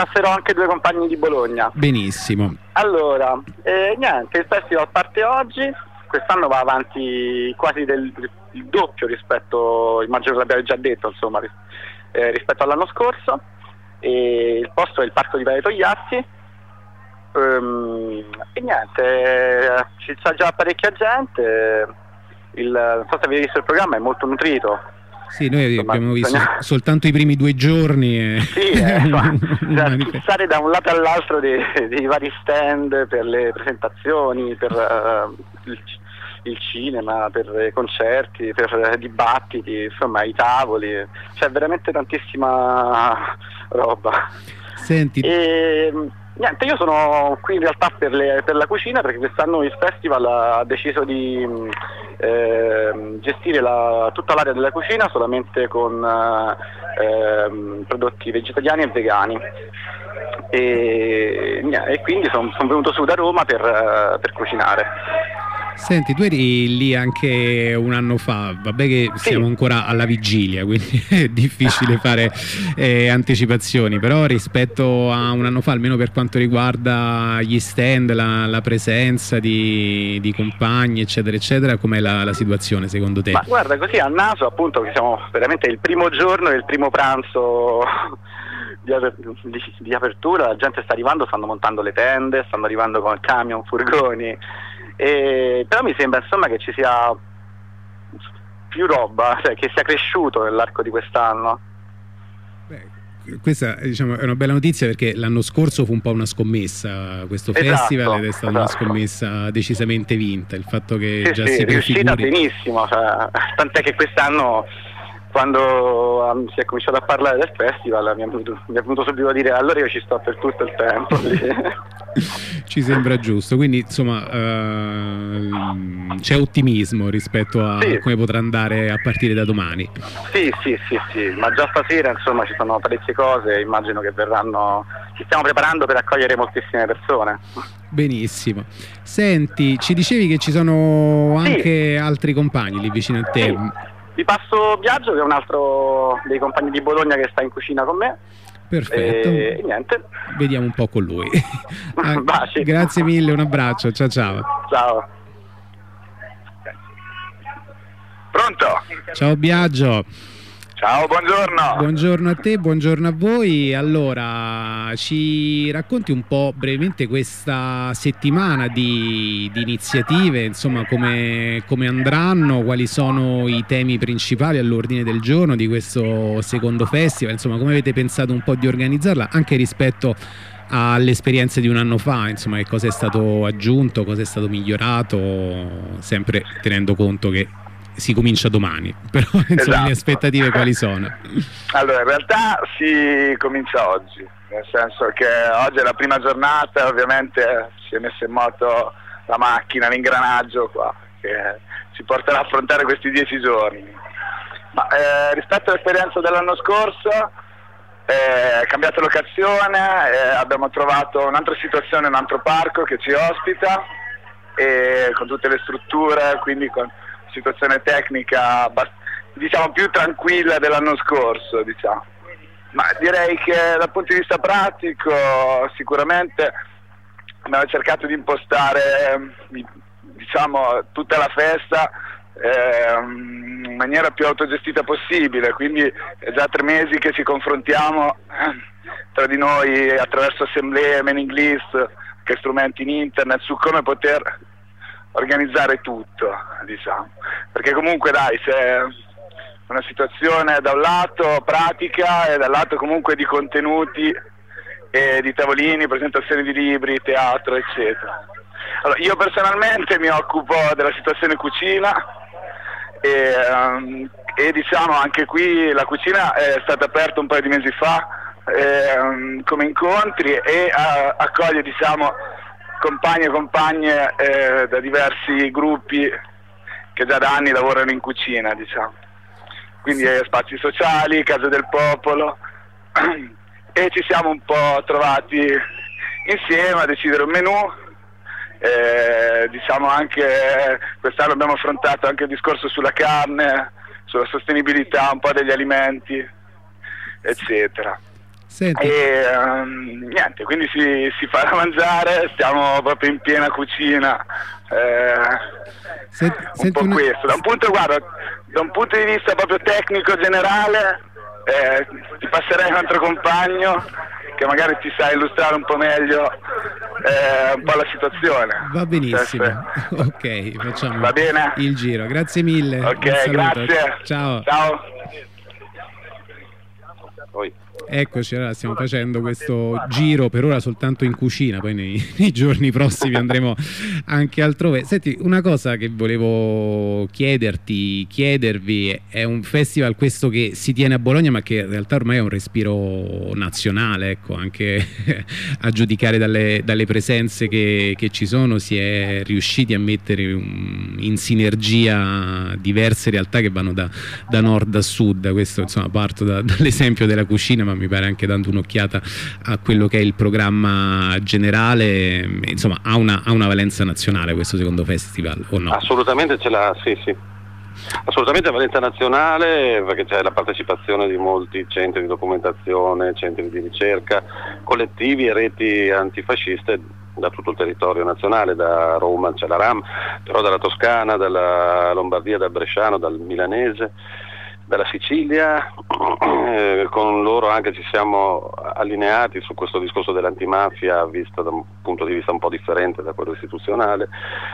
passerò anche due compagni di Bologna. Benissimo. Allora, niente, il festival parte oggi, quest'anno va avanti quasi il doppio rispetto, immagino che l'abbiate già detto, insomma, rispetto all'anno scorso. E il posto è il Parco di Valle Togliatti. E niente, ci sta già parecchia gente. Non so se avete visto il programma, è molto nutrito. Sì, noi abbiamo visto soltanto i primi 2 giorni. Sì, schizare da un lato all'altro dei vari stand per le presentazioni, per il cinema, per i concerti, per dibattiti, insomma i tavoli, c'è veramente tantissima roba. Senti, niente, io sono qui in realtà per la cucina, perché quest'anno il festival ha deciso di gestire tutta l'area della cucina solamente con prodotti vegetariani e vegani. E quindi sono venuto su da Roma per cucinare. senti, tu eri lì anche un anno fa, vabbè che siamo ancora alla vigilia, quindi è difficile fare anticipazioni, però rispetto a un anno fa, almeno per quanto riguarda gli stand, la presenza di compagni, eccetera, eccetera, com'è la situazione secondo te? Ma guarda, così a naso, appunto, che siamo veramente il primo giorno e il primo pranzo di apertura, la gente sta arrivando, stanno montando le tende, stanno arrivando con camion, furgoni. Però mi sembra insomma che ci sia più roba, cioè che sia cresciuto nell'arco di quest'anno. Questa, diciamo, è una bella notizia, perché l'anno scorso fu un po' una scommessa questo festival, ed è stata una scommessa decisamente vinta, il fatto che già si prefiguri. È riuscita benissimo, cioè, tant'è che quest'anno, quando si è cominciato a parlare del festival, mi è venuto subito a dire: allora io ci sto per tutto il tempo. Ci sembra giusto, quindi insomma c'è ottimismo rispetto a come potrà andare a partire da domani. Sì, ma già stasera insomma ci sono parecchie cose, immagino che verranno, ci stiamo preparando per accogliere moltissime persone. Benissimo. Senti, ci dicevi che ci sono anche altri compagni lì vicino a te. Vi passo Biagio, che è un altro dei compagni di Bologna che sta in cucina con me. Perfetto. E niente. Vediamo un po' con lui. Baci. Grazie mille, un abbraccio, ciao. Ciao. Pronto? Ciao Biagio. Ciao, buongiorno. Buongiorno a te, buongiorno a voi. Allora, ci racconti un po' brevemente questa settimana di iniziative, insomma, come andranno, quali sono i temi principali all'ordine del giorno di questo secondo festival, insomma, come avete pensato un po' di organizzarla, anche rispetto alle esperienze di un anno fa, insomma, che cosa è stato aggiunto, cosa è stato migliorato, sempre tenendo conto che si comincia domani, però insomma, le aspettative quali sono? Allora, in realtà si comincia oggi, nel senso che oggi è la prima giornata, ovviamente si è messa in moto la macchina, l'ingranaggio qua, che ci porterà a affrontare questi 10 giorni. Ma rispetto all'esperienza dell'anno scorso, è cambiata locazione, abbiamo trovato un'altra situazione, un altro parco che ci ospita, e con tutte le strutture, quindi con situazione tecnica diciamo più tranquilla dell'anno scorso, diciamo. Ma direi che dal punto di vista pratico sicuramente abbiamo cercato di impostare, diciamo, tutta la festa in maniera più autogestita possibile, quindi è già 3 mesi che ci confrontiamo tra di noi attraverso assemblee, mailing list, che strumenti in internet, su come poter organizzare tutto, diciamo, perché comunque dai, c'è una situazione da un lato pratica e dal lato comunque di contenuti e di tavolini, presentazioni di libri, teatro, eccetera. Allora, io personalmente mi occupo della situazione cucina e diciamo anche qui la cucina è stata aperta un paio di mesi fa come incontri e accoglie, diciamo, compagni e compagne da diversi gruppi che già da anni lavorano in cucina, diciamo. Quindi spazi sociali, case del popolo, e ci siamo un po' trovati insieme a decidere un menù. Diciamo anche quest'anno abbiamo affrontato anche il discorso sulla carne, sulla sostenibilità un po' degli alimenti, eccetera. Senti. E niente, quindi si fa da mangiare, stiamo proprio in piena cucina. Un po' questo. Da un punto di vista proprio tecnico generale, ti passerei un altro compagno che magari ti sa illustrare un po' meglio un po' la situazione. Va benissimo. Ok, facciamo Va bene? il giro. Grazie mille. Ok, grazie. Ciao. Ciao. Eccoci, allora stiamo facendo questo giro per ora soltanto in cucina, poi nei giorni prossimi andremo anche altrove. Senti, una cosa che volevo chiedervi, è un festival questo che si tiene a Bologna ma che in realtà ormai è un respiro nazionale, ecco, anche a giudicare dalle presenze che ci sono si è riusciti a mettere in sinergia diverse realtà che vanno da nord a sud. Questo insomma parto dall'esempio della cucina, ma mi pare anche dando un'occhiata a quello che è il programma generale, insomma ha una valenza nazionale questo secondo festival, o no? Assolutamente ce l'ha, sì. Assolutamente valenza nazionale, perché c'è la partecipazione di molti centri di documentazione, centri di ricerca, collettivi e reti antifasciste da tutto il territorio nazionale. Da Roma c'è la RAM, però dalla Toscana, dalla Lombardia, dal Bresciano, dal Milanese, dalla Sicilia. Con loro anche ci siamo allineati su questo discorso dell'antimafia visto da un punto di vista un po' differente da quello istituzionale,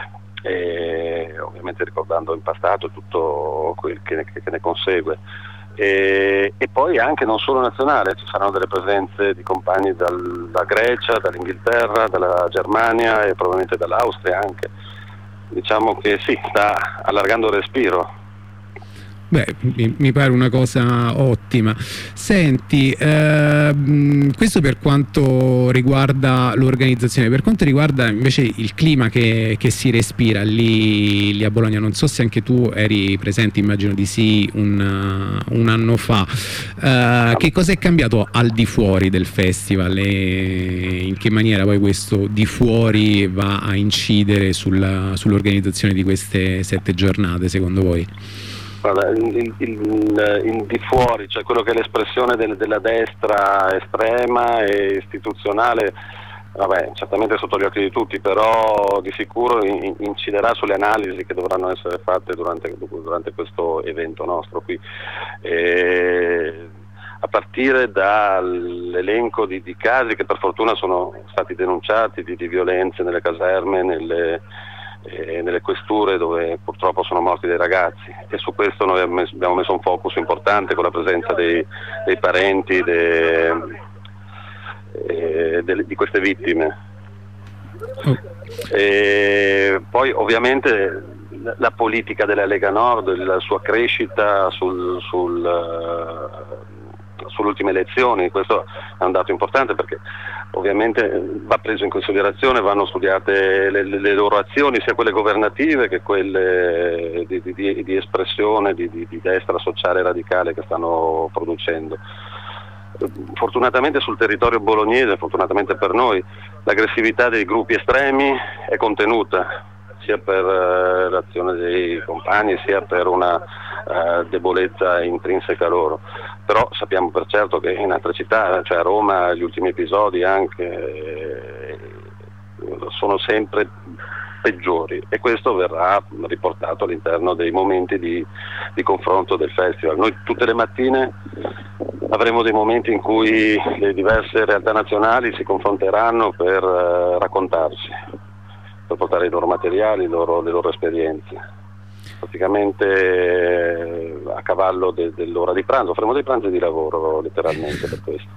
e ovviamente ricordando in passato tutto quel che ne consegue. E poi anche non solo nazionale, ci saranno delle presenze di compagni dalla Grecia, dall'Inghilterra, dalla Germania e probabilmente dall'Austria anche. Diciamo che sì, sta allargando il respiro. Beh, mi pare una cosa ottima. Senti, questo per quanto riguarda l'organizzazione, per quanto riguarda invece il clima che si respira lì a Bologna, non so se anche tu eri presente, immagino di sì, un anno fa. Che cosa è cambiato al di fuori del festival e in che maniera poi questo di fuori va a incidere sull'organizzazione di queste 7 giornate, secondo voi? Guarda, il di fuori, cioè quello che è l'espressione della destra estrema e istituzionale, vabbè, certamente sotto gli occhi di tutti, però di sicuro inciderà sulle analisi che dovranno essere fatte durante questo evento nostro qui. A partire dall'elenco di casi che per fortuna sono stati denunciati, di violenze nelle caserme, nelle questure dove purtroppo sono morti dei ragazzi, e su questo noi abbiamo messo un focus importante con la presenza dei parenti di queste vittime. E poi ovviamente la politica della Lega Nord, la sua crescita sulle ultime elezioni, questo è un dato importante perché ovviamente va preso in considerazione, vanno studiate le loro azioni, sia quelle governative che quelle di espressione di destra sociale radicale che stanno producendo. Fortunatamente sul territorio bolognese, fortunatamente per noi, l'aggressività dei gruppi estremi è contenuta, sia per l'azione dei compagni sia per una debolezza intrinseca loro. Però sappiamo per certo che in altre città, cioè a Roma, gli ultimi episodi anche sono sempre peggiori, e questo verrà riportato all'interno dei momenti di confronto del festival. Noi tutte le mattine avremo dei momenti in cui le diverse realtà nazionali si confronteranno per raccontarsi, per portare i loro materiali, le loro esperienze. Praticamente a cavallo dell'ora di pranzo, faremo dei pranzi di lavoro letteralmente per questo.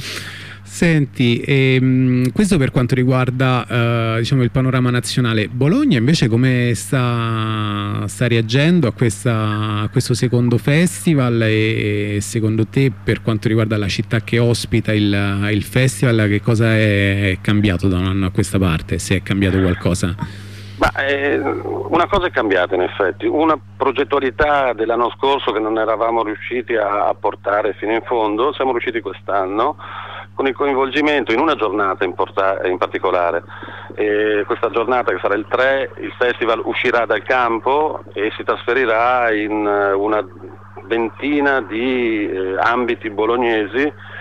Senti, questo per quanto riguarda diciamo il panorama nazionale. Bologna invece come sta reagendo a questo secondo festival, e secondo te per quanto riguarda la città che ospita il festival, che cosa è cambiato da un anno a questa parte, se è cambiato qualcosa? Una cosa è cambiata in effetti, una progettualità dell'anno scorso che non eravamo riusciti a portare fino in fondo, siamo riusciti quest'anno con il coinvolgimento in una giornata in particolare. Questa giornata, che sarà il 3, il festival uscirà dal campo e si trasferirà in una ventina di ambiti bolognesi,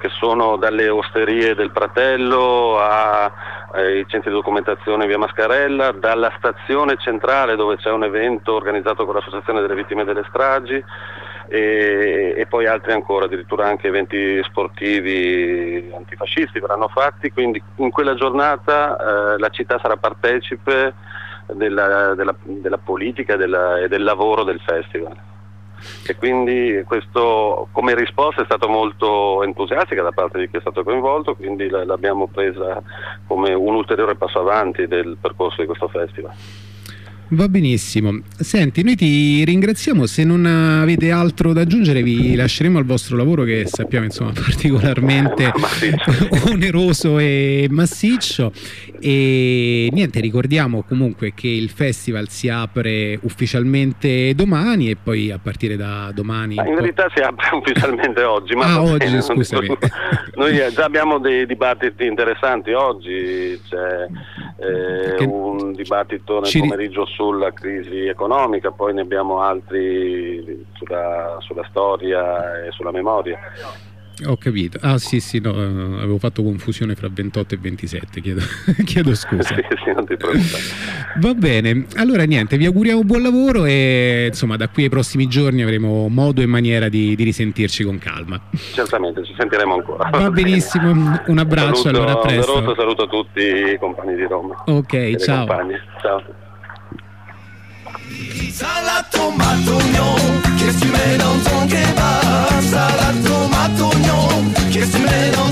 che sono dalle osterie del Pratello ai centri di documentazione via Mascarella, dalla stazione centrale dove c'è un evento organizzato con l'associazione delle vittime delle stragi, e poi altri ancora, addirittura anche eventi sportivi antifascisti verranno fatti, quindi in quella giornata la città sarà partecipe della politica e del lavoro del festival. E quindi questo come risposta è stato molto entusiastica da parte di chi è stato coinvolto, quindi l'abbiamo presa come un ulteriore passo avanti del percorso di questo festival. Va benissimo. Senti, noi ti ringraziamo, se non avete altro da aggiungere vi lasceremo al vostro lavoro, che sappiamo insomma particolarmente oneroso e massiccio, e niente, ricordiamo comunque che il festival si apre ufficialmente domani e poi a partire da domani... in verità si apre ufficialmente oggi, ma oggi, scusami. Noi già abbiamo dei dibattiti interessanti oggi, c'è un dibattito nel pomeriggio sulla crisi economica, poi ne abbiamo altri sulla storia e sulla memoria. Ho capito. Ah sì, no, avevo fatto confusione fra 28 e 27, chiedo scusa. Sì, non ti preoccupare. Va bene, allora niente, vi auguriamo buon lavoro e insomma da qui ai prossimi giorni avremo modo e maniera di risentirci con calma. Certamente, ci sentiremo ancora. Va benissimo, un abbraccio, allora a presto. Saluto tutti i compagni di Roma. Ok, ciao. Ciao. Salade tomate oignon, qu'est-ce que tu mets dans ton kebab? Salade tomate oignon, qu'est-ce que tu mets dans